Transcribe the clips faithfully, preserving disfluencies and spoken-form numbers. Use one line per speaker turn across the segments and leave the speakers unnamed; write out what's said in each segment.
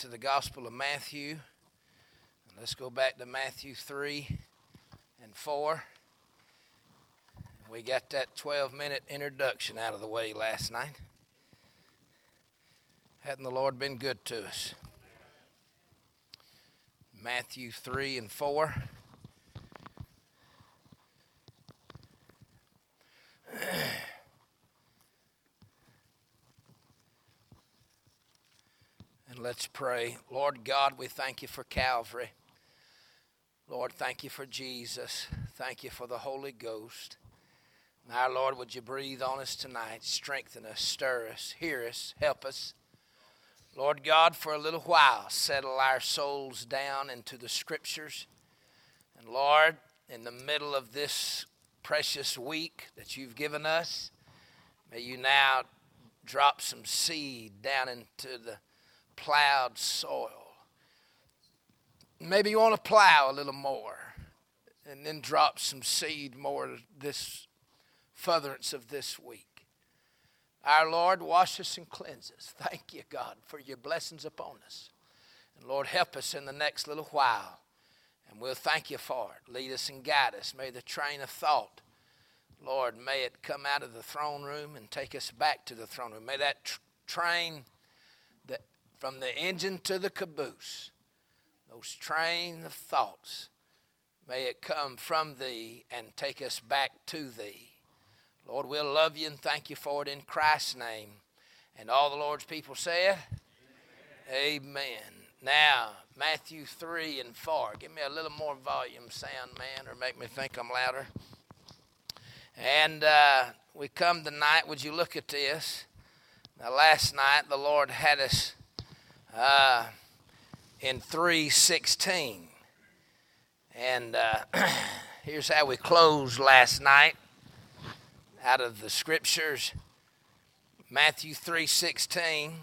to the Gospel of Matthew. Let's go back to Matthew three and four. We got that twelve-minute introduction out of the way last night. Hadn't the Lord been good to us? Matthew three and four. And let's pray. Lord God, we thank you for Calvary. Lord, thank you for Jesus. Thank you for the Holy Ghost. Now, Lord, would you breathe on us tonight, strengthen us, stir us, hear us, help us. Lord God, for a little while, settle our souls down into the Scriptures. And Lord, in the middle of this precious week that you've given us, may you now drop some seed down into the plowed soil. Maybe you want to plow a little more and then drop some seed more this furtherance of this week. Our Lord, wash us and cleanse us. Thank you, God, for your blessings upon us. And Lord, help us in the next little while. And we'll thank you for it. Lead us and guide us. May the train of thought, Lord, may it come out of the throne room and take us back to the throne room. May that tr- train that from the engine to the caboose, those train of thoughts, may it come from thee and take us back to thee. Lord, we'll love you and thank you for it in Christ's name. And all the Lord's people said, Amen. Amen. Now, Matthew three and four. Give me a little more volume sound, man, or make me think I'm louder. And uh, we come tonight. Would you look at this? Now, last night, the Lord had us uh, in three sixteen. And uh, here's how we closed last night out of the Scriptures. Matthew three sixteen.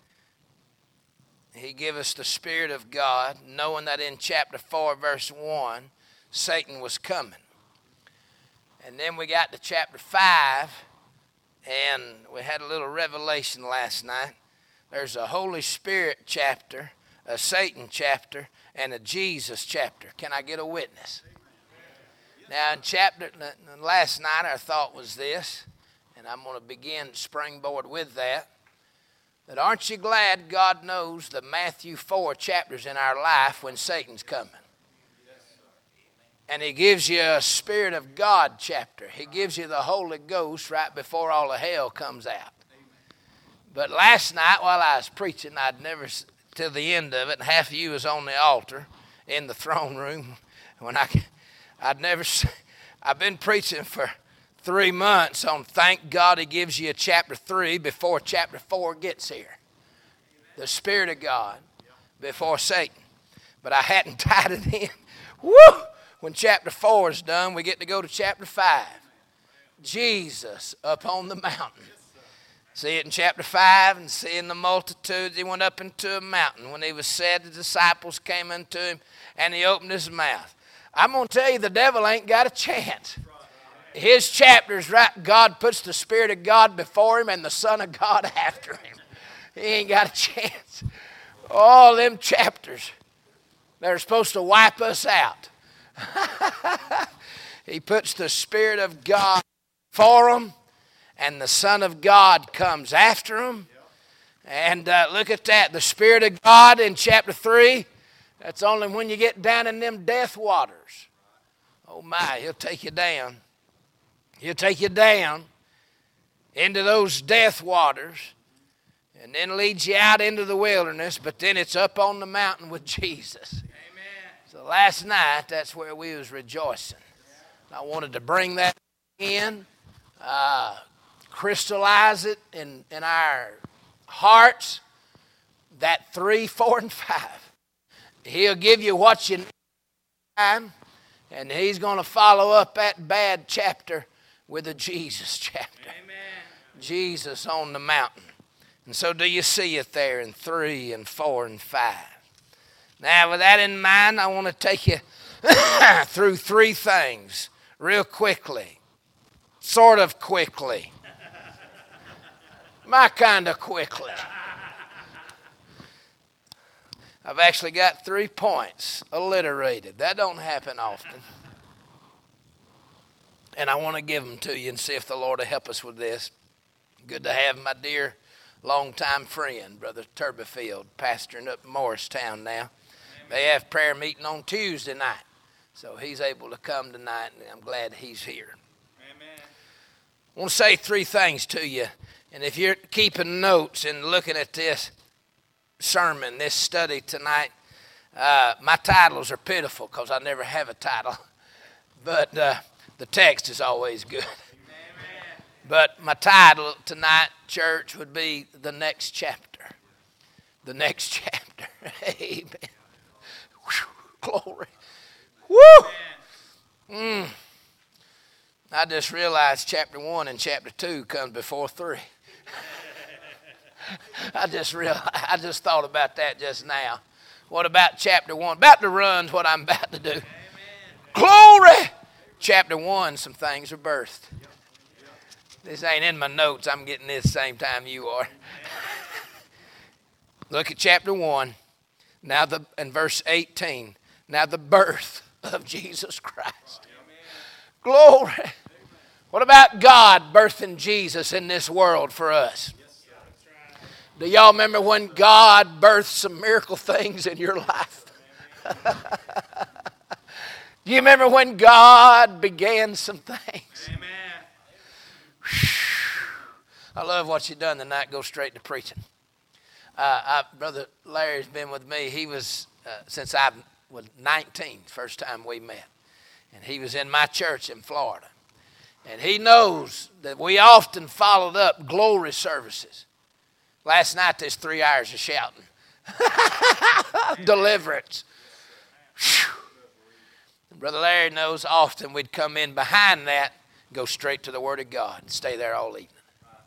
He gave us the Spirit of God, knowing that in chapter four, verse one, Satan was coming. And then we got to chapter five, and we had a little revelation last night. There's a Holy Spirit chapter, a Satan chapter, and a Jesus chapter. Can I get a witness? Now, in chapter last night, our thought was this, and I'm going to begin springboard with that. That aren't you glad God knows the Matthew four chapters in our life when Satan's coming? And he gives you a Spirit of God chapter. He gives you the Holy Ghost right before all the hell comes out. But last night while I was preaching, I'd never, till the end of it, and half of you was on the altar in the throne room. When I, I'd never, I've been preaching for three months on thank God he gives you a chapter three before chapter four gets here. The Spirit of God before Satan. But I hadn't tied it in. Woo! When chapter four is done, we get to go to chapter five. Jesus up on the mountain. See it in chapter five, and seeing the multitudes, he went up into a mountain. When he was said, the disciples came unto him, and he opened his mouth. I'm going to tell you, the devil ain't got a chance. His chapters, right, God puts the Spirit of God before him and the Son of God after him. He ain't got a chance. All them chapters, they're supposed to wipe us out. He puts the Spirit of God for them, and the Son of God comes after them. And uh, look at that. The Spirit of God in chapter three, that's only when you get down in them death waters. Oh my, he'll take you down. He'll take you down into those death waters and then leads you out into the wilderness, but then it's up on the mountain with Jesus. So last night, that's where we was rejoicing. I wanted to bring that in, uh, crystallize it in, in our hearts, that three, four, and five. He'll give you what you need, and he's going to follow up that bad chapter with a Jesus chapter. Amen. Jesus on the mountain. And so do you see it there in three and four and five? Now, with that in mind, I want to take you through three things real quickly, sort of quickly, my kind of quickly. I've actually got three points alliterated. That don't happen often. And I want to give them to you and see if the Lord will help us with this. Good to have my dear longtime friend, Brother Turbyfield, pastoring up in Morristown now. Amen. They have prayer meeting on Tuesday night. So he's able to come tonight, and I'm glad he's here. Amen. I want to say three things to you. And if you're keeping notes and looking at this sermon, this study tonight, uh, my titles are pitiful because I never have a title. But uh, the text is always good. Amen. But my title tonight, church, would be The Next Chapter. The Next Chapter. Amen. Whew, glory. Woo! Mm. I just realized chapter one and chapter two comes before three. I just realized, I just thought about that just now. What about chapter one? About to run what I'm about to do. Amen. Glory! Chapter one, some things are birthed. This ain't in my notes. I'm getting this same time you are. Look at chapter one. Now the in verse eighteen. Now the birth of Jesus Christ. Glory. What about God birthing Jesus in this world for us? Do y'all remember when God birthed some miracle things in your life? Do you remember when God began some things? Amen. I love what you've done tonight. Go straight to preaching. Uh, I, Brother Larry's been with me. He was, uh, since I was nineteen, first time we met. And he was in my church in Florida. And he knows that we often followed up glory services. Last night, there's three hours of shouting. Deliverance. Brother Larry knows often we'd come in behind that, go straight to the Word of God, and stay there all evening.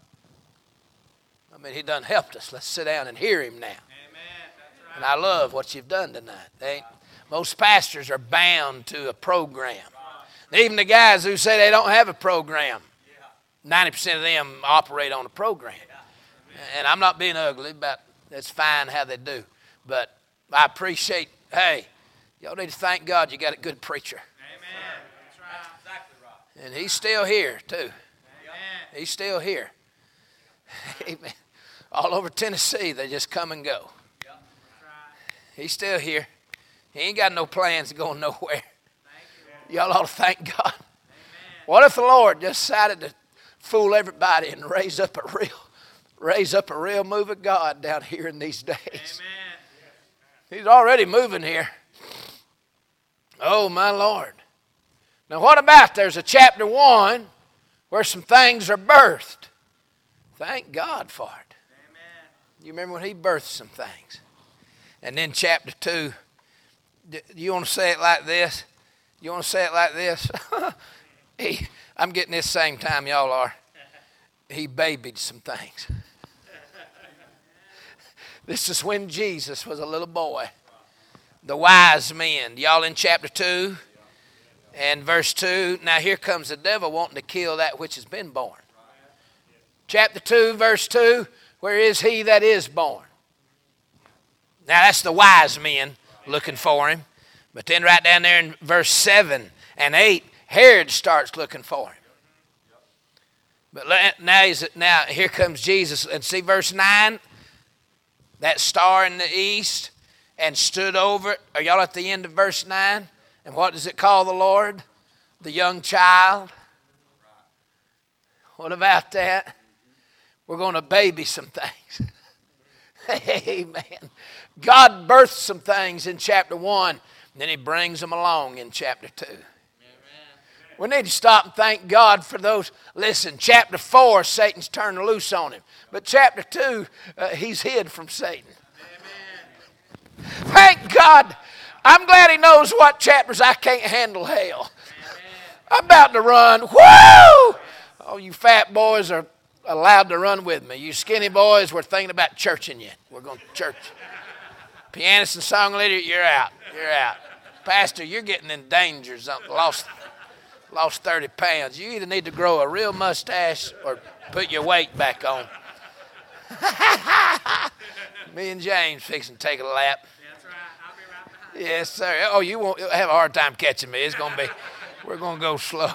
I mean, he done helped us. Let's sit down and hear him now. Amen. That's right. And I love what you've done tonight. They, most pastors are bound to a program. Right. Even the guys who say they don't have a program, yeah. ninety percent of them operate on a program. Yeah. And I'm not being ugly, but that's fine how they do. But I appreciate, hey, y'all need to thank God you got a good preacher. Amen. That's right. Exactly right. And he's still here, too. Amen. He's still here. Amen. All over Tennessee, they just come and go. Yep. Right. He's still here. He ain't got no plans of going nowhere. You. Y'all ought to thank God. Amen. What if the Lord just decided to fool everybody and raise up a real, raise up a real move of God down here in these days? Amen. He's already moving here. Oh, my Lord. Now, what about there's a chapter one where some things are birthed? Thank God for it. Amen. You remember when he birthed some things. And then chapter two, do you want to say it like this? You want to say it like this? he, I'm getting this same time y'all are. He babied some things. This is when Jesus was a little boy. The wise men. Y'all in chapter two and verse two. Now here comes the devil wanting to kill that which has been born. Chapter two, verse two, where is he that is born? Now that's the wise men looking for him. But then right down there in verse seven and eight, Herod starts looking for him. But now, he's, now here comes Jesus. And see verse nine, that star in the east, and stood over it. Are y'all at the end of verse nine? And what does it call the Lord? The young child. What about that? We're going to baby some things. Amen. God birthed some things in chapter one, and then he brings them along in chapter two. Amen. We need to stop and thank God for those. Listen, chapter four, Satan's turned loose on him. But chapter two, uh, he's hid from Satan. Amen. Thank God. I'm glad he knows what chapters I can't handle hell. Amen. I'm about to run. Woo! Oh, you fat boys are allowed to run with me. You skinny boys, we're thinking about churching you. We're going to church. Pianist and song leader, you're out. You're out. Pastor, you're getting in danger. Something lost, lost thirty pounds. You either need to grow a real mustache or put your weight back on. Me and James fixing to take a lap. Yes, sir. Oh, you won't have a hard time catching me. It's going to be, we're going to go slow.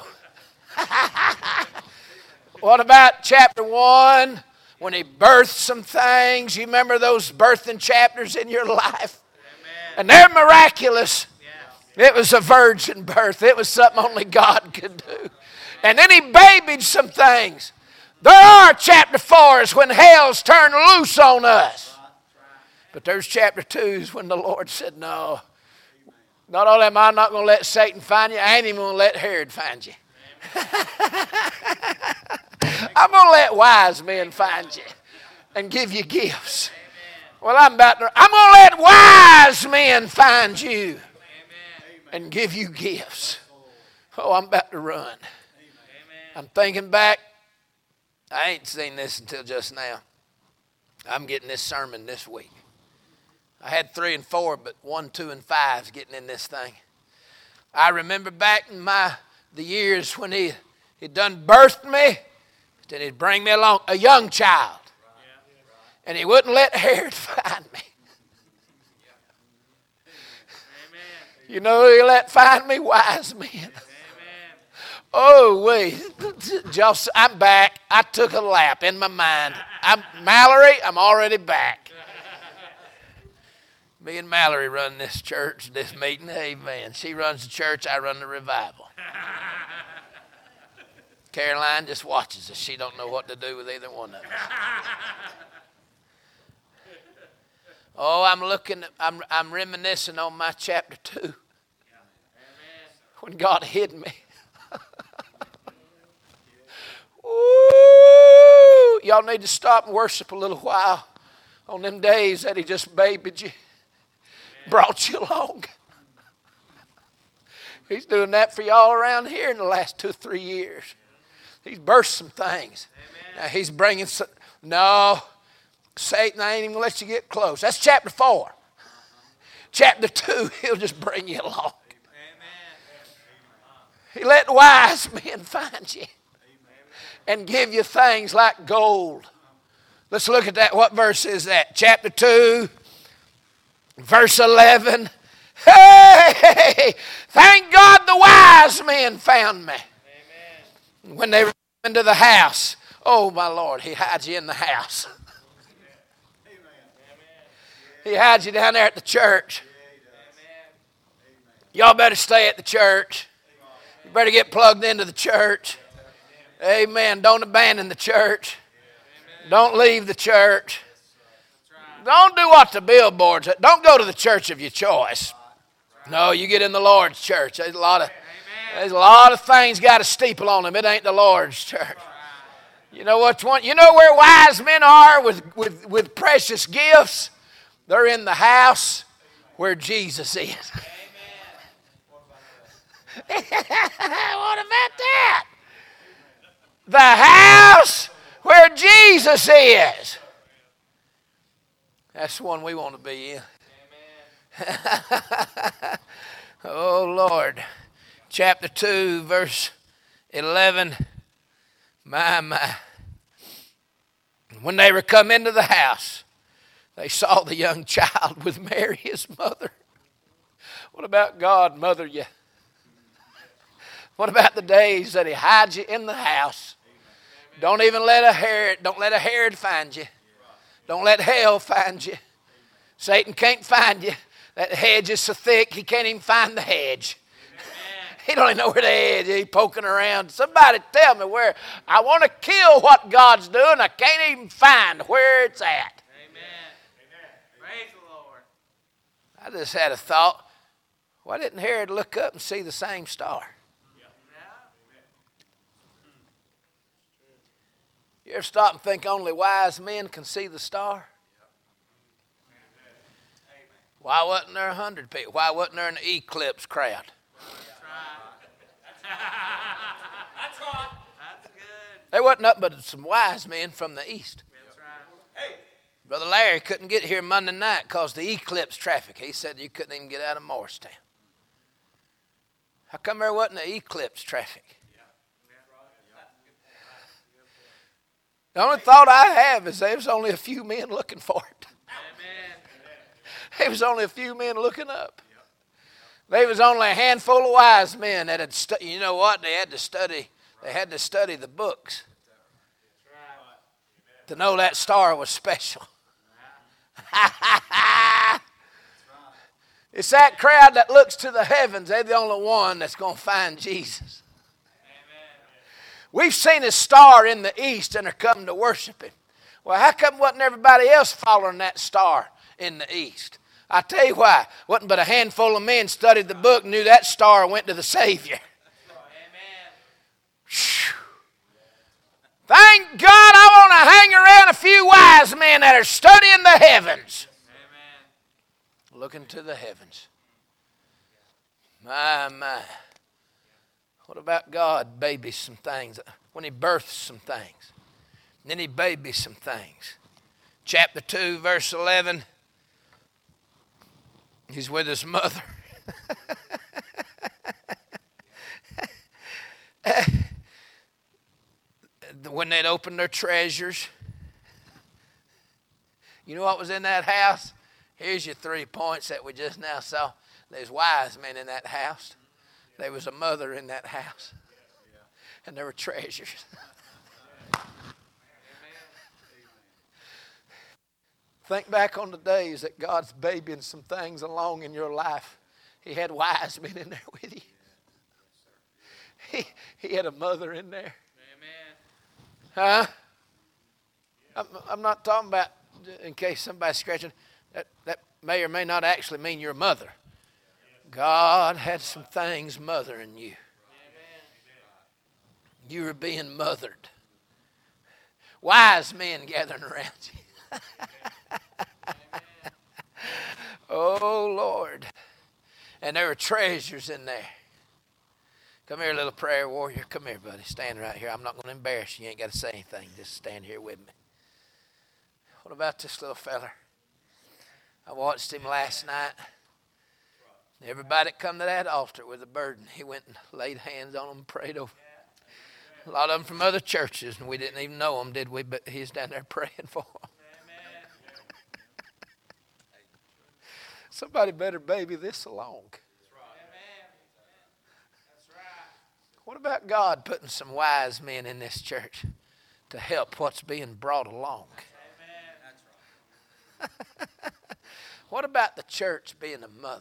What about chapter one, when he birthed some things? You remember those birthing chapters in your life? Amen. And they're miraculous. Yeah. It was a virgin birth. It was something only God could do. And then he babied some things. There are chapter fours when hell's turned loose on us. But there's chapter twos when the Lord said, no. Not only am I not going to let Satan find you, I ain't even going to let Herod find you. I'm going to let wise men find you and give you gifts. Well, I'm about to, I'm going to let wise men find you and give you gifts. Oh, I'm about to run. I'm thinking back. I ain't seen this until just now. I'm getting this sermon this week. I had three and four, but one, two, and five's getting in this thing. I remember back in my the years when he he done birthed me, then he'd bring me along a young child, and he wouldn't let Herod find me. You know who he let find me? Wise men. Oh, wait. I'm back. I took a lap in my mind. I'm Mallory, I'm already back. Me and Mallory run this church, this meeting. Amen. She runs the church, I run the revival. Caroline just watches us. She don't know what to do with either one of us. Oh, I'm looking, I'm, I'm reminiscing on my chapter two. When God hid me. Ooh, y'all need to stop and worship a little while on them days that he just babied you, brought you along. He's doing that for y'all around here in the last two or three years. He's burst some things. Now he's bringing some, no, Satan, I ain't even gonna let you get close. That's chapter four. Chapter two, he'll just bring you along. He let wise men find you and give you things like gold. Let's look at that. What verse is that? Chapter two, verse eleven. Hey, thank God the wise men found me. Amen. When they were into the house. Oh, my Lord, he hides you in the house. Amen. He hides you down there at the church. Y'all better stay at the church. You better get plugged into the church. Amen. Don't abandon the church. Don't leave the church. Don't do what the billboards. Don't go to the church of your choice. No, you get in the Lord's church. There's a lot of there's a lot of things got a steeple on them. It ain't the Lord's church. You know what's one? You know where wise men are with, with, with precious gifts? They're in the house where Jesus is. What about that? The house where Jesus is. That's the one we want to be in. Oh, Lord. Chapter two, verse eleven. My, my. When they were come into the house, they saw the young child with Mary, his mother. What about God, mother you? What about the days that he hides you in the house? Don't even let a Herod, don't let a Herod find you. Don't let hell find you. Satan can't find you. That hedge is so thick, he can't even find the hedge. He don't even know where the hedge is. He's poking around. Somebody tell me where. I want to kill what God's doing. I can't even find where it's at. Amen. Praise the Lord. I just had a thought. Why didn't Herod look up and see the same star? You ever stop and think only wise men can see the star? Why wasn't there a hundred people? Why wasn't there an eclipse crowd? That's right. That's good. There wasn't nothing but some wise men from the east. That's right. Hey. Brother Larry couldn't get here Monday night because the eclipse traffic. He said you couldn't even get out of Morristown. How come there wasn't an eclipse traffic? The only thought I have is there's only a few men looking for it. There was only a few men looking up. There was only a handful of wise men that had studied. You know what? They had to study. They had to study the books to know that star was special. It's that crowd that looks to the heavens. They're the only one that's going to find Jesus. We've seen a star in the east and are coming to worship him. Well, how come wasn't everybody else following that star in the east? I tell you why. Wasn't but a handful of men studied the book and knew that star went to the Savior. Thank God I want to hang around a few wise men that are studying the heavens. Amen. Looking to the heavens. My, my. What about God babies some things? When he births some things. And then he babies some things. Chapter two, verse eleven. He's with his mother. When they'd opened their treasures. You know what was in that house? Here's your three points that we just now saw. There's wise men in that house. There was a mother in that house. And there were treasures. Think back on the days that God's babying some things along in your life. He had wise men in there with you. He, he had a mother in there. Huh? I'm, I'm not talking about, in case somebody's scratching, that, that may or may not actually mean your mother. God had some things mothering you. You were being mothered. Wise men gathering around you. Oh, Lord. And there were treasures in there. Come here, little prayer warrior. Come here, buddy. Stand right here. I'm not going to embarrass you. You ain't got to say anything. Just stand here with me. What about this little feller? I watched him last night. Everybody that come to that altar with a burden, he went and laid hands on them and prayed over them. A lot of them from other churches, and we didn't even know them, did we? But he's down there praying for them. Somebody better baby this along. What about God putting some wise men in this church to help what's being brought along? What about the church being a mother?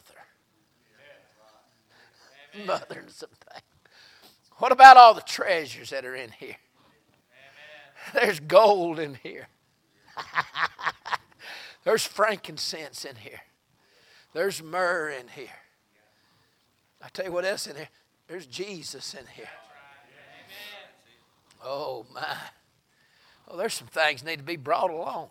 Mothering something. What about all the treasures that are in here? There's gold in here. There's frankincense in here. There's myrrh in here. I tell you what else in here. There's Jesus in here. Oh, my. Well, there's some things need to be brought along.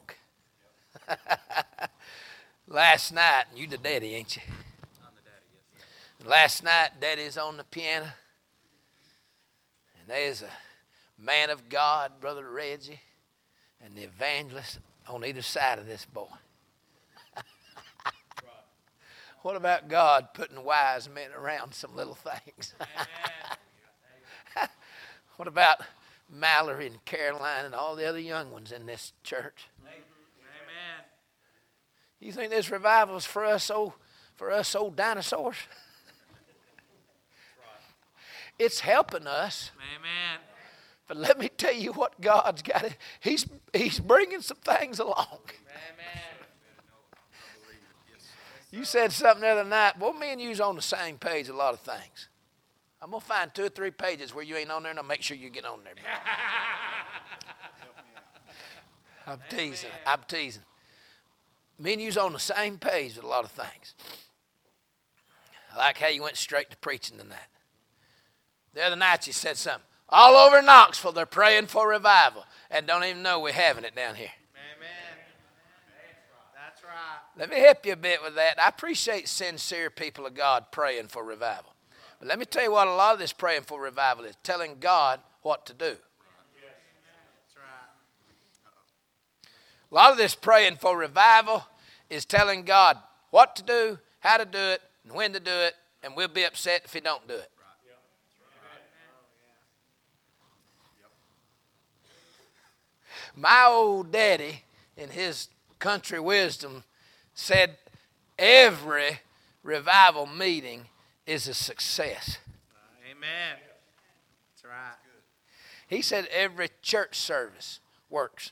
Last night, you the daddy, ain't you? I'm the daddy, yes. Last night, Daddy's on the piano. And there's a man of God, Brother Reggie, and the evangelist on either side of this boy. What about God putting wise men around some little things? What about Mallory and Caroline and all the other young ones in this church? Amen. You think this revival is for us old, for us old dinosaurs? It's helping us. Amen. But let me tell you what God's got. He's, he's bringing some things along. Amen. You said something the other night. Well, me and you's on the same page a lot of things. I'm going to find two or three pages where you ain't on there, and I'll make sure you get on there. I'm teasing. I'm teasing. Me and you's on the same page with a lot of things. I like how you went straight to preaching tonight. The other night you said something. All over Knoxville, they're praying for revival, and don't even know we're having it down here. Let me help you a bit with that. I appreciate sincere people of God praying for revival. But let me tell you what a lot of this praying for revival is. Telling God what to do. A lot of this praying for revival is telling God what to do, how to do it, and when to do it, and we'll be upset if he don't do it. My old daddy, in his country wisdom, said every revival meeting is a success.
Amen. That's right.
He said every church service works.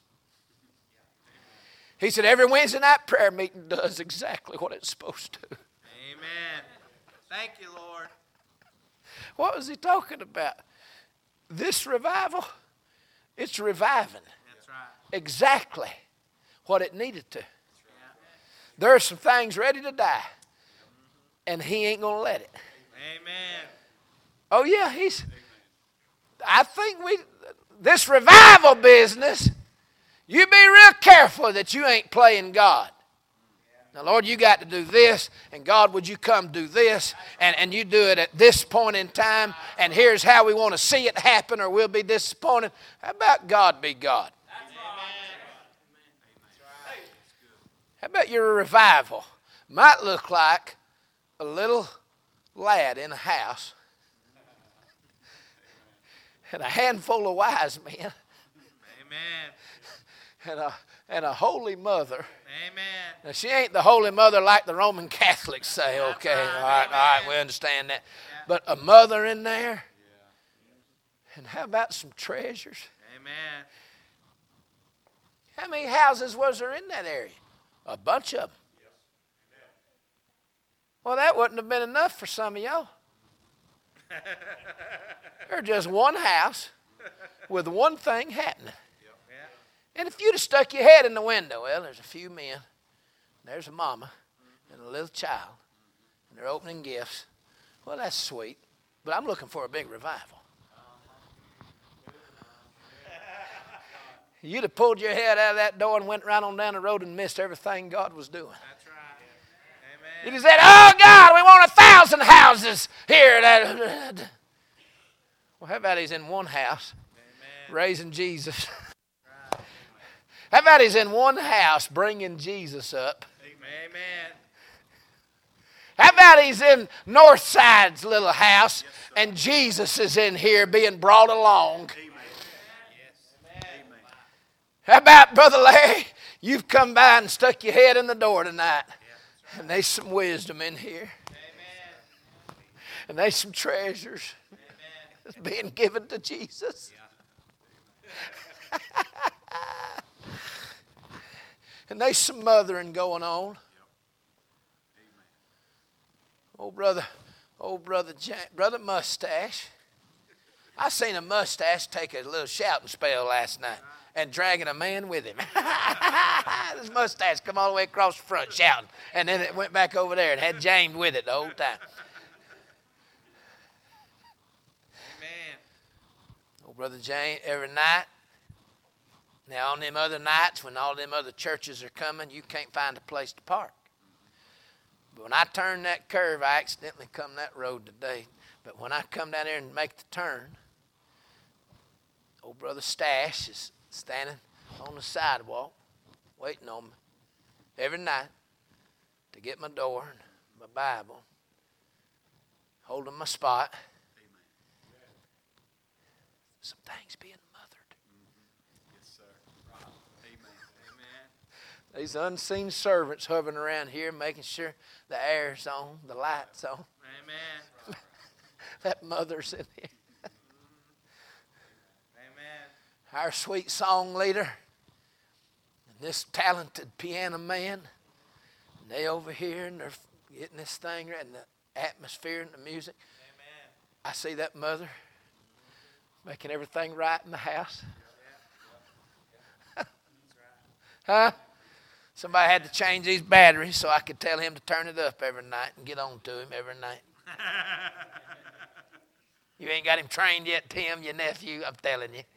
He said every Wednesday night prayer meeting does exactly what it's supposed to.
Amen. Thank you, Lord.
What was he talking about? This revival, it's reviving.
That's right.
Exactly what it needed to. There are some things ready to die, and he ain't going to let it.
Amen.
Oh, yeah, he's, I think we, this revival business, you be real careful that you ain't playing God. Now, Lord, you got to do this, and God, would you come do this, and, and you do it at this point in time, and here's how we want to see it happen, or we'll be disappointed. How about God be God? How about your revival? Might look like a little lad in a house and a handful of wise men.
Amen.
And a, and a holy mother.
Amen.
Now, she ain't the holy mother like the Roman Catholics say, okay,
right.
all right,
Amen.
all right, we understand that. Yeah. But a mother in there. Yeah. And how about some treasures?
Amen.
How many houses was there in that area? A bunch of them. Well, that wouldn't have been enough for some of y'all. There's just one house with one thing happening. And if you'd have stuck your head in the window, well, there's a few men, there's a mama and a little child, and they're opening gifts. Well, that's sweet, but I'm looking for a big revival. You'd have pulled your head out of that door and went right on down the road and missed everything God was doing.
That's right. Amen.
You'd have said, oh, God, we want a thousand houses here. Well, how about he's in one house, Amen, raising Jesus? How about he's in one house bringing Jesus up?
Amen.
How about he's in Northside's little house, yes, and Jesus is in here being brought along? Amen. Yes. Amen. How about, Brother Larry, you've come by and stuck your head in the door tonight, yeah, and there's some wisdom in here. Amen. And there's some treasures, Amen, that's being given to Jesus. Yeah. And there's some mothering going on. Yep. Oh, brother, oh, brother, Jack, brother Mustache. I seen a mustache take a little shouting spell last night and dragging a man with him. This mustache come all the way across the front shouting, and then it went back over there and had James with it the whole time. Amen. Oh, brother James, every night. Now, on them other nights when all them other churches are coming, you can't find a place to park. But when I turn that curve, I accidentally come that road today. But when I come down there and make the turn, old brother Stash is standing on the sidewalk waiting on me every night to get my door and my Bible, holding my spot. Amen. Some things being these unseen servants hovering around here, making sure the air's on, the light's on.
Amen.
That mother's in here.
Amen.
Our sweet song leader, and this talented piano man, and they over here, and they're getting this thing right, and the atmosphere and the music. Amen. I see that mother making everything right in the house. Huh? Somebody had to change these batteries so I could tell him to turn it up every night and get on to him every night. You ain't got him trained yet, Tim, your nephew, I'm telling you.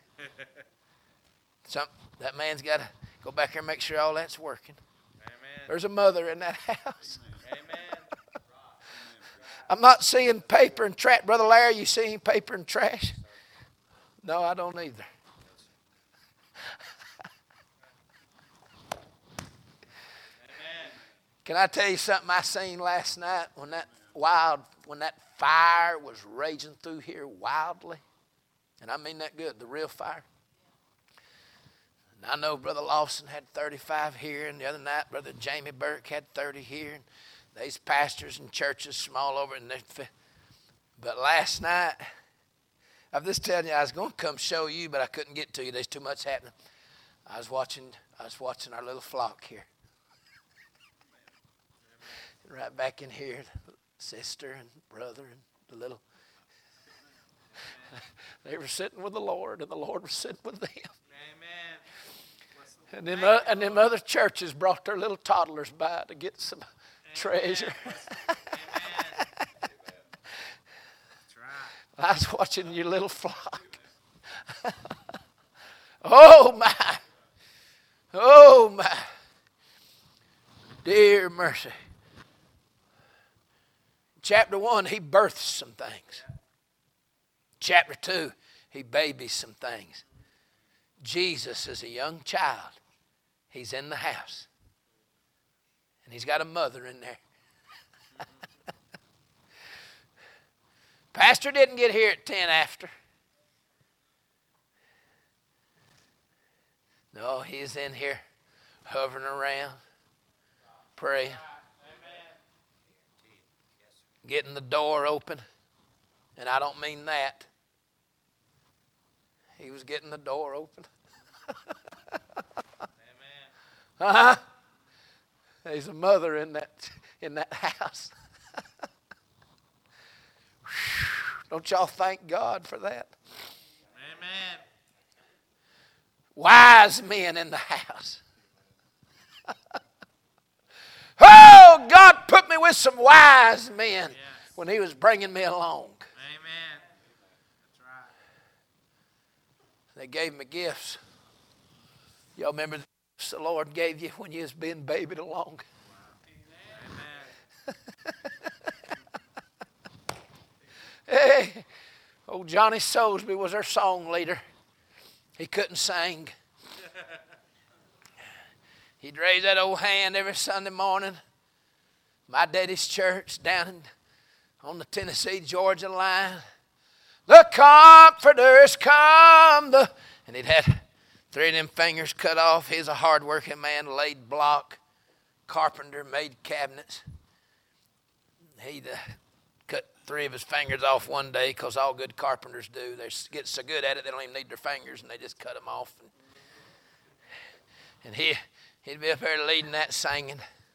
Some, that man's got to go back here and make sure all that's working. Amen. There's a mother in that house. Amen. I'm not seeing paper and trash. Brother Larry, you seeing paper and trash? No, I don't either. Can I tell you something I seen last night when that wild, when that fire was raging through here wildly? And I mean that good, the real fire. And I know Brother Lawson had thirty-five here, and the other night Brother Jamie Burke had thirty here. And these pastors and churches from all over. And but last night, I'm just telling you, I was going to come show you, but I couldn't get to you. There's too much happening. I was watching. I was watching our little flock here. Right back in here, sister and brother and the little. They were sitting with the Lord, and the Lord was sitting with them.
Amen.
And then, uh, and them other churches brought their little toddlers by to get some
Amen.
treasure.
Amen. That's right.
I was watching your little flock. Oh, my. Oh, my. Dear mercy. Chapter one, he births some things. Chapter two, he babies some things. Jesus is a young child. He's in the house. And he's got a mother in there. Pastor didn't get here at ten after. No, he's in here hovering around, praying, getting the door open. And I don't mean that. He was getting the door open. Uh-huh. There's a mother in that in that house. Don't y'all thank God for that?
Amen.
Wise men in the house. Oh, God put me with some wise men
Yes.
when he was bringing me along.
Amen. That's right.
They gave me gifts. Y'all remember the gifts the Lord gave you when you was being babied along?
Amen.
Hey, old Johnny Soulsby was our song leader. He couldn't sing. He'd raise that old hand every Sunday morning. My daddy's church down in, on the Tennessee-Georgia line. The Comforter's come. The, and he'd had three of them fingers cut off. He's a hard-working man, laid block, carpenter, made cabinets. He'd uh, cut three of his fingers off one day, because all good carpenters do. They get so good at it, they don't even need their fingers, and they just cut them off. And, and he, he'd be up there leading that singing,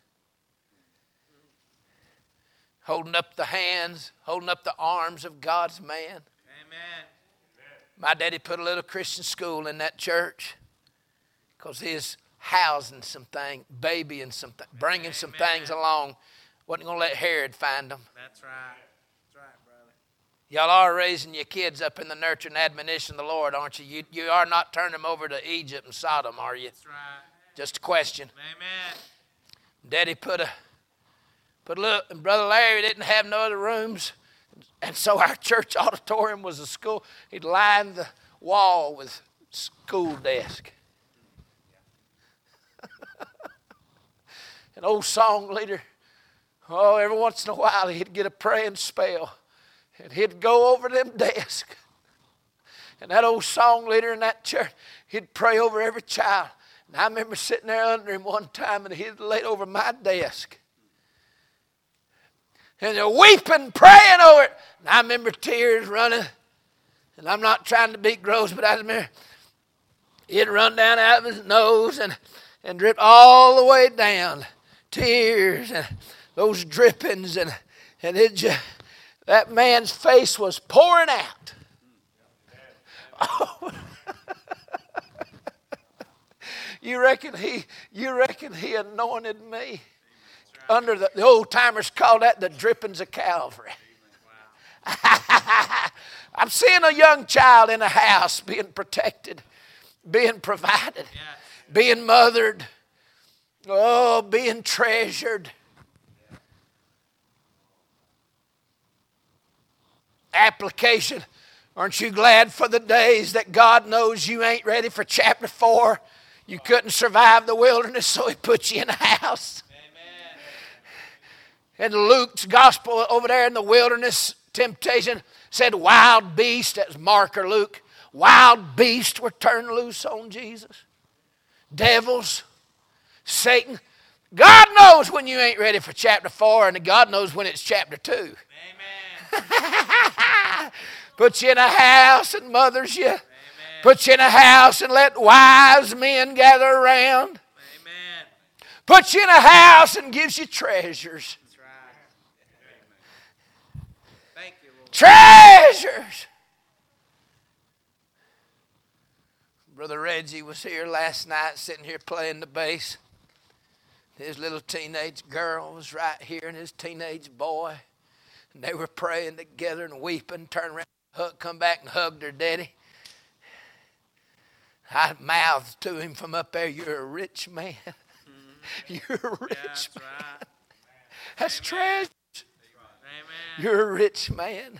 holding up the hands, holding up the arms of God's man.
Amen.
My daddy put a little Christian school in that church because he was housing some things, babying some th- bringing some
Amen.
things along. Wasn't going to let Herod find them.
That's right. That's right, brother.
Y'all are raising your kids up in the nurture and admonition of the Lord, aren't you? You, you are not turning them over to Egypt and Sodom, are you?
That's right.
Just a question.
Amen.
Daddy put a, put a little, and Brother Larry didn't have no other rooms. And so our church auditorium was a school. He'd line the wall with school desk. An old song leader, oh, every once in a while he'd get a praying spell. And he'd go over them desks. And that old song leader in that church, he'd pray over every child. And I remember sitting there under him one time, and he'd laid over my desk. And they're weeping, praying over it. And I remember tears running. And I'm not trying to be gross, but I remember it'd run down out of his nose and, and drip all the way down. Tears and those drippings. And, and it just, that man's face was pouring out. Oh. You reckon he, you reckon he anointed me? Under the, the old timers call that the drippings of Calvary. Wow. I'm seeing a young child in a house being protected, being provided, yes. being mothered, oh, being treasured. Application. Aren't you glad for the days that God knows you ain't ready for chapter four? You couldn't survive the wilderness, so he put you in a house. And Luke's gospel over there in the wilderness temptation said wild beasts, that's Mark or Luke, wild beasts were turned loose on Jesus. devils, Satan. God knows when you ain't ready for chapter four, and God knows when it's chapter two.
Amen.
Put you in a house and mothers you.
Amen.
Put you in a house and let wise men gather around.
Amen.
Put you in a house and gives you treasures.
That's right. Thank you, Lord.
Treasures. Brother Reggie was here last night sitting here playing the bass. His little teenage girl was right here and his teenage boy. And they were praying together and weeping, turned around, hug, come back and hugged their daddy. I mouthed to him from up there, "You're a rich man." Mm-hmm. You're a rich
yeah, that's
man.
Right.
That's
Amen.
treasure.
Amen.
You're a rich man.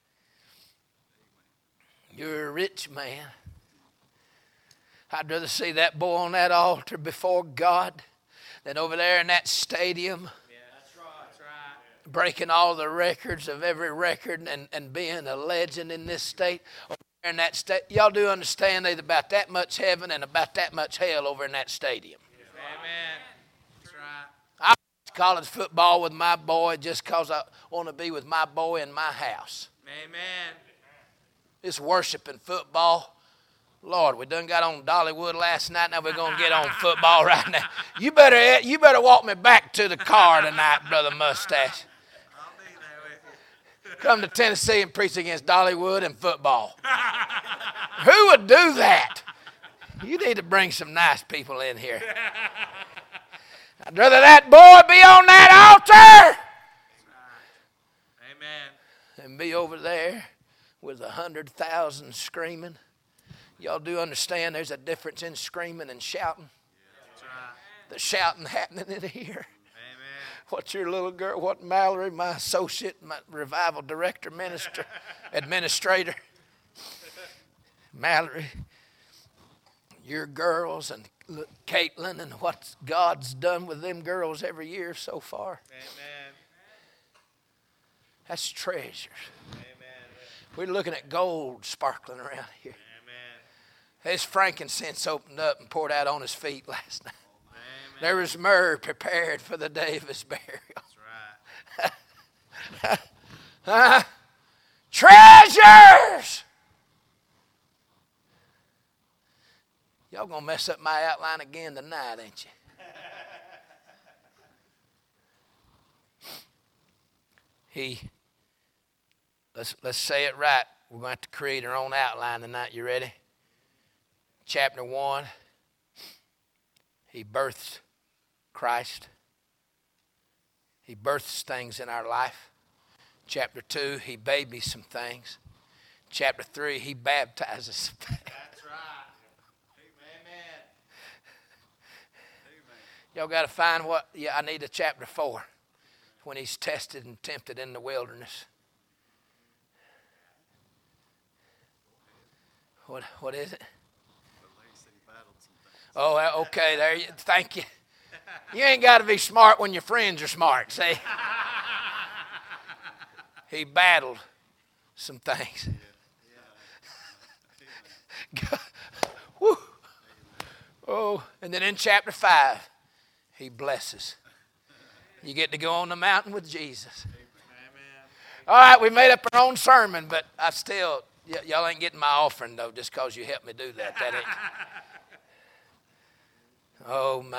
You're a rich man. I'd rather see that boy on that altar before God than over there in that stadium.
Yeah, that's right. That's right.
Breaking all the records of every record and, and being a legend in this state. Over there in that state. Y'all do understand there's about that much heaven and about that much hell over in that stadium.
Amen. That's right.
I watch college football with my boy just because I want to be with my boy in my house.
Amen.
It's worshiping football. Lord, we done got on Dollywood last night. Now we're going to get on football right now. You better you better walk me back to the car tonight, Brother Mustache.
I'll be there with you.
Come to Tennessee and preach against Dollywood and football. Who would do that? You need to bring some nice people in here. I'd rather that boy be on that altar
Amen.
than be over there with a hundred thousand screaming. Y'all do understand there's a difference in screaming and shouting.
That's right.
The shouting happening in here.
Amen.
What your little girl, what Mallory, my associate, my revival director, minister, administrator, Mallory, your girls and Caitlin and what God's done with them girls every year so far.
Amen.
That's treasures.
Amen.
We're looking at gold sparkling around here.
Amen.
His frankincense opened up and poured out on his feet last night.
Amen.
There was myrrh prepared for the day of his burial.
That's right.
uh, treasures! Y'all gonna mess up my outline again tonight, ain't you? He, let's let's say it right. We're going to have to create our own outline tonight. You ready? Chapter one, he births Christ. He births things in our life. Chapter two, he babies some things. Chapter three, he baptizes some things.
That's right. Amen.
Y'all got to find what, yeah, I need a chapter four. When he's tested and tempted in the wilderness. What what is it? Oh, okay, there you thank you. You ain't got to be smart when your friends are smart, see? He battled some things. God, woo. Oh, and then in chapter five, he blesses. You get to go on the mountain with Jesus.
Amen.
All right, we made up our own sermon, but I still, y- y'all ain't getting my offering, though, just because you helped me do that. That ain't. Oh, my.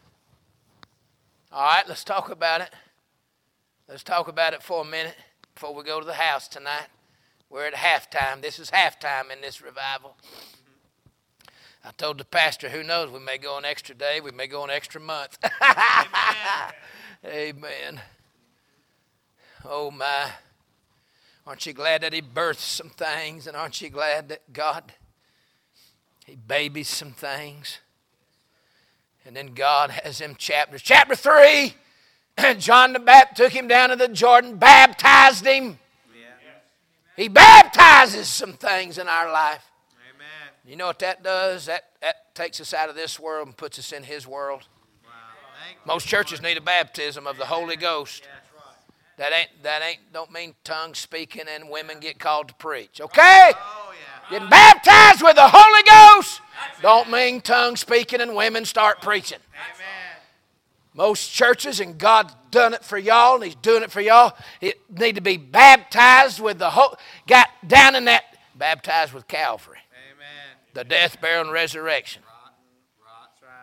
All right, let's talk about it. Let's talk about it for a minute before we go to the house tonight. We're at halftime. This is halftime in this revival. I told the pastor, who knows, we may go an extra day, we may go an extra month.
Amen.
Amen. Oh, my. Aren't you glad that he birthed some things? And aren't you glad that God, he babies some things? And then God has him chapters. Chapter three, John the Baptist took him down to the Jordan, baptized him.
Yeah.
He baptizes some things in our life.
Amen.
You know what that does? That, that takes us out of this world and puts us in his world.
Wow. Thank you.
Most churches need a baptism of the Holy Ghost.
Yeah, that's right.
That ain't that ain't don't mean tongue speaking and women get called to preach. Okay?
Oh, yeah.
Getting baptized with the Holy Ghost don't mean tongue speaking and women start preaching.
Amen.
Most churches, and God's done it for y'all, and He's doing it for y'all, it need to be baptized with the whole, got down in that, baptized with Calvary.
Amen.
The death, burial, and resurrection.
That's right.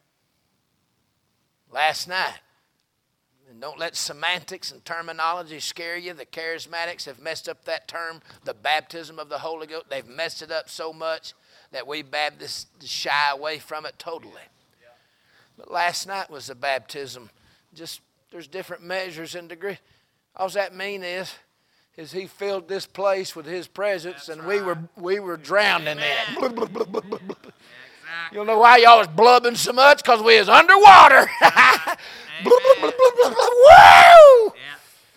Last night, and don't let semantics and terminology scare you. The charismatics have messed up that term, the baptism of the Holy Ghost. They've messed it up so much that we Baptists shy away from it totally. But last night was the baptism. Just, there's different measures and degrees. All that mean is, is He filled this place with His presence. That's and right. we were we were drowned in it. Blah, blah, blah, blah, blah, blah. Yeah, exactly. You know why y'all was blubbing so much? Because we was underwater. Blah, blah, blah, blah, blah, blah. Woo! Yeah.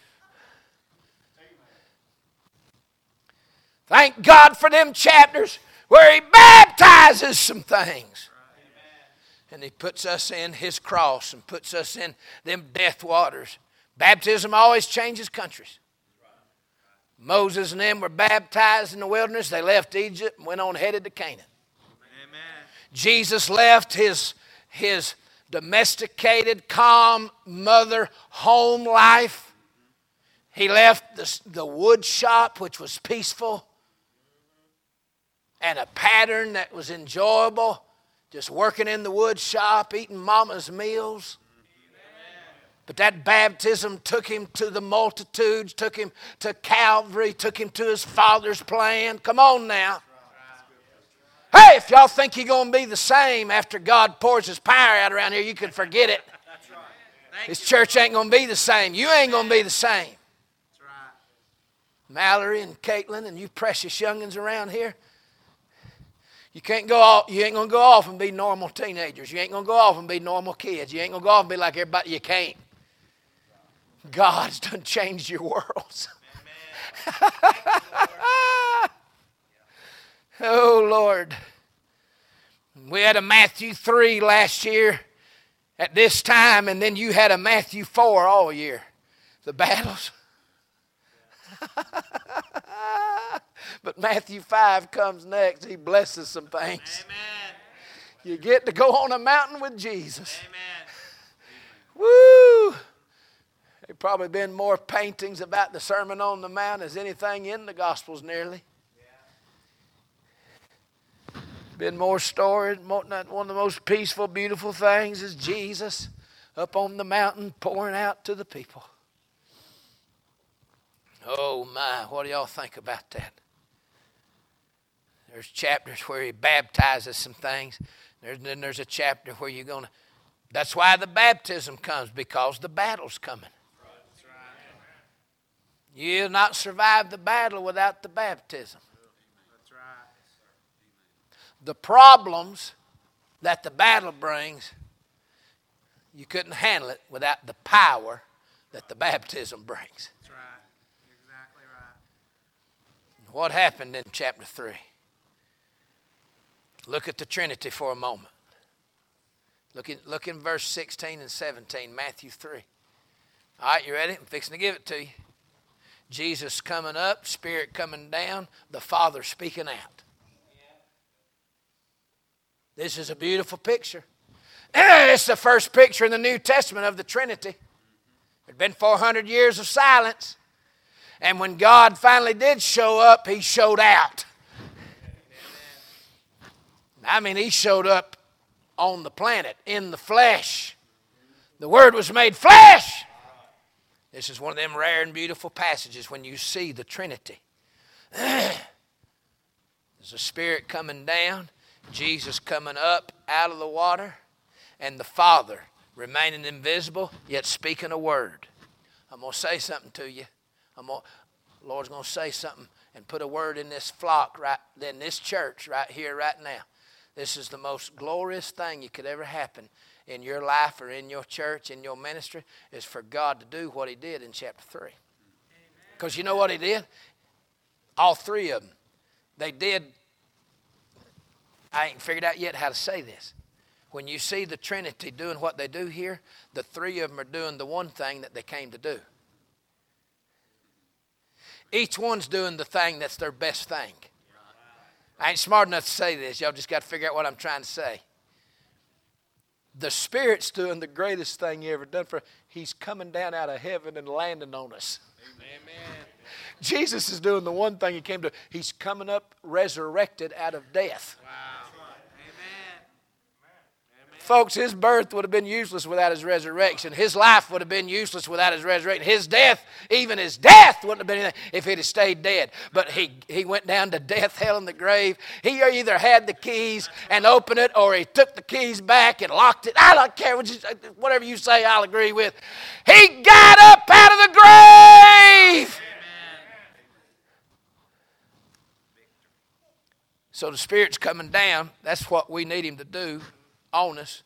Thank God for them chapters where He baptizes some things. And He puts us in His cross and puts us in them death waters. Baptism always changes countries. Moses and them were baptized in the wilderness. They left Egypt and went on headed to Canaan. Amen. Jesus left his, his domesticated, calm mother home life. He left the, the wood shop, which was peaceful, and a pattern that was enjoyable. Just working in the wood shop, eating mama's meals. But that baptism took him to the multitudes, took him to Calvary, took him to his Father's plan. Come on now. Hey, if y'all think you're going to be the same after God pours His power out around here, you can forget it. This church ain't going to be the same. You ain't going to be the same. Mallory and Caitlin and you precious youngins around here, you can't go off, you ain't going to go off and be normal teenagers. You ain't going to go off and be normal kids. You ain't going to go off and be like everybody. You can't. God's done changed your worlds. Oh, Lord. We had a Matthew three last year at this time, and then you had a Matthew four all year. The battles. But Matthew five comes next. He blesses some things. Amen. You get to go on a mountain with Jesus. Amen. Woo! There's probably been more paintings about the Sermon on the Mount as anything in the Gospels nearly. Yeah. Been more stories. More, one of the most peaceful, beautiful things is Jesus up on the mountain pouring out to the people. Oh my, what do y'all think about that? There's chapters where He baptizes some things. There's, then there's a chapter where you're going to, that's why the baptism comes, because the battle's coming. That's right. You'll not survive the battle without the baptism. That's right. The problems that the battle brings, you couldn't handle it without the power that the baptism brings.
That's right. Exactly right.
What happened in chapter three? Look at the Trinity for a moment. Look in, look in verse sixteen and seventeen, Matthew three. All right, you ready? I'm fixing to give it to you. Jesus coming up, Spirit coming down, the Father speaking out. This is a beautiful picture. It's the first picture in the New Testament of the Trinity. There'd been four hundred years of silence. And when God finally did show up, He showed out. I mean, He showed up on the planet, in the flesh. The Word was made flesh. This is one of them rare and beautiful passages when you see the Trinity. There's a Spirit coming down, Jesus coming up out of the water, and the Father remaining invisible, yet speaking a word. I'm going to say something to you. I'm going, the Lord's going to say something and put a word in this flock, right in this church right here, right now. This is the most glorious thing you could ever happen in your life or in your church, in your ministry, is for God to do what He did in chapter three. Because you know what He did? All three of them. They did, I ain't figured out yet how to say this. When you see the Trinity doing what they do here, the three of them are doing the one thing that they came to do. Each one's doing the thing that's their best thing. I ain't smart enough to say this. Y'all just got to figure out what I'm trying to say. The Spirit's doing the greatest thing He ever done for us. He's coming down out of heaven and landing on us.
Amen.
Jesus is doing the one thing He came to. He's coming up resurrected out of death.
Wow. Amen.
Folks, His birth would have been useless without His resurrection. His life would have been useless without His resurrection. His death, even His death, wouldn't have been anything if He'd have stayed dead. But He, he went down to death, hell, and the grave. He either had the keys and opened it, or He took the keys back and locked it. I don't care what you, whatever you say, I'll agree with. He got up out of the grave. So the Spirit's coming down. That's what we need Him to do on us.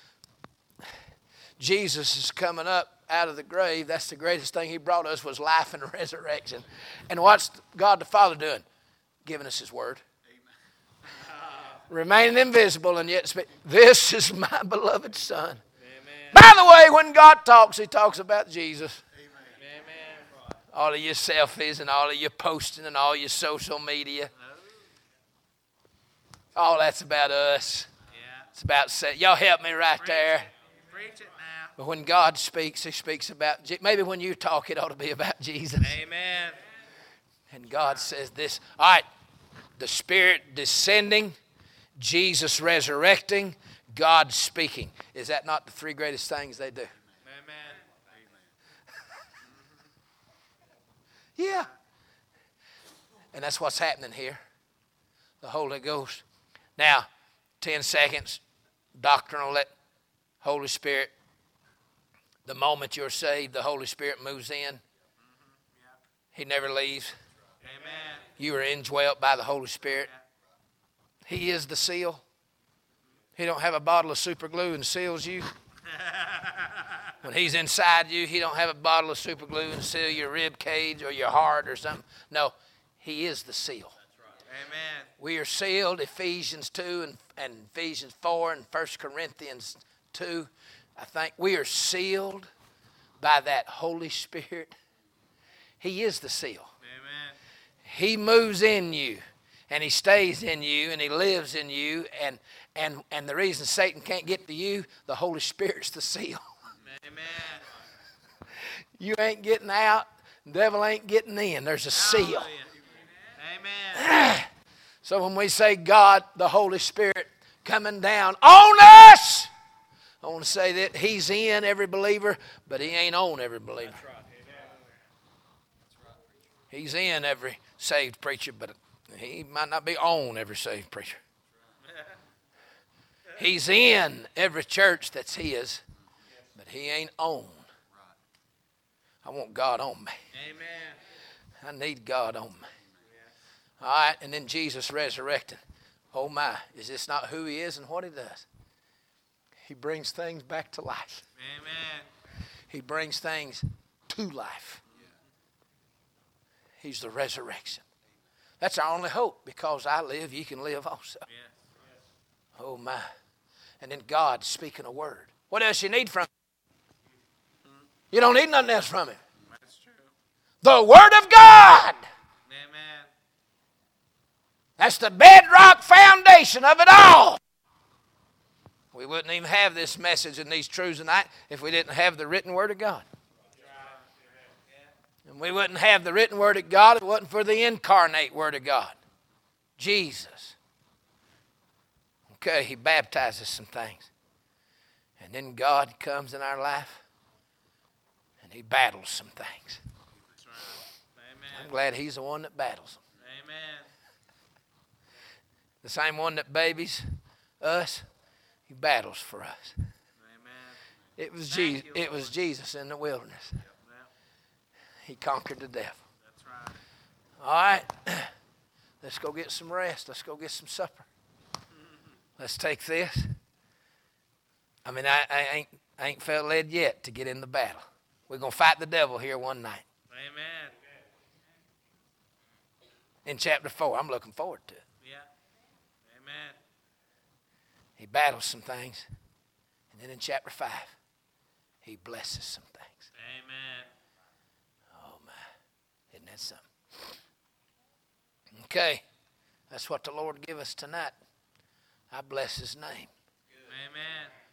Jesus is coming up out of the grave. That's the greatest thing He brought us, was life and resurrection. And what's God the Father doing? Giving us His word. Remaining invisible and yet speak. This is my beloved Son.
Amen.
By the way, when God talks, He talks about Jesus.
Amen.
All of your selfies and all of your posting and all your social media. All that's about us.
Yeah.
It's about, say, y'all help me right
Preach
there.
it. Preach it now.
But when God speaks, He speaks about, Je- maybe when you talk, it ought to be about Jesus.
Amen.
And God says this. All right, the Spirit descending, Jesus resurrecting, God speaking. Is that not the three greatest things they do?
Amen.
Yeah. And that's what's happening here. The Holy Ghost. Now, ten seconds, doctrinal, let Holy Spirit. The moment you're saved, the Holy Spirit moves in. He never leaves.
Amen.
You are indwelt by the Holy Spirit. He is the seal. He don't have a bottle of super glue and seals you. When He's inside you, He don't have a bottle of super glue and seal your rib cage or your heart or something. No, He is the seal.
Amen.
We are sealed, Ephesians two and, and Ephesians four and First Corinthians two. I think we are sealed by that Holy Spirit. He is the seal.
Amen.
He moves in you, and He stays in you, and He lives in you. And, and, and the reason Satan can't get to you, the Holy Spirit's the seal.
Amen.
You ain't getting out. The devil ain't getting in. There's a seal.
Hallelujah. Amen.
So when we say God, the Holy Spirit coming down on us, I want to say that He's in every believer, but He ain't on every believer.
That's right.
He's in every saved preacher, but He might not be on every saved preacher. He's in every church that's His, but He ain't on. I want God on me.
Amen.
I need God on me. All right, and then Jesus resurrected. Oh my, is this not who He is and what He does? He brings things back to life.
Amen.
He brings things to life. He's the resurrection. That's our only hope. Because I live, you can live also.
Yes.
Oh my. And then God speaking a word. What else you need from Him? You don't need nothing else from Him.
That's true.
The Word of God.
Amen.
That's the bedrock foundation of it all. We wouldn't even have this message and these truths tonight if we didn't have the written Word of God. And we wouldn't have the written Word of God if it wasn't for the incarnate Word of God. Jesus. Okay, He baptizes some things. And then God comes in our life and He battles some things.
That's right. Amen.
I'm glad He's the one that battles them.
Amen.
The same one that babies us, He battles for us.
Amen.
It was,
Thank
Je-
you,
it was Jesus in the wilderness.
Well,
He conquered the devil.
that's right.
All right, let's go get some rest. Let's go get some supper. Let's take this. I mean, I, I ain't I ain't felt led yet to get in the battle. We're going to fight the devil here one night.
Amen.
In chapter four, I'm looking forward to it.
Yeah. Amen.
He battles some things. And then in chapter five, He blesses some things.
Amen.
Oh, my. Isn't that something? Okay. That's what the Lord give us tonight. I bless his name.
Amen.